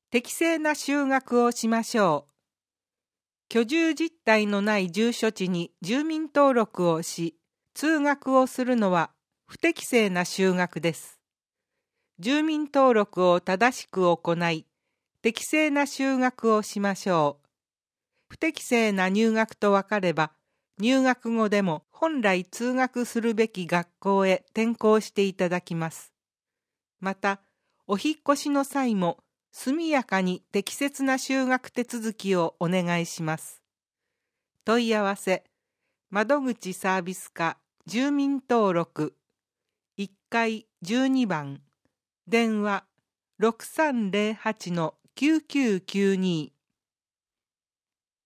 適正な就学をしましょう。居住実態のない住所地に住民登録をし、通学をするのは不適正な就学です。住民登録を正しく行い、適正な就学をしましょう。不適正な入学と分かれば、入学後でも本来通学するべき学校へ転校していただきます。また、お引っ越しの際も、速やかに適切な就学手続きをお願いします。問い合わせ、窓口サービス課住民登録1階12番電話 6308-9992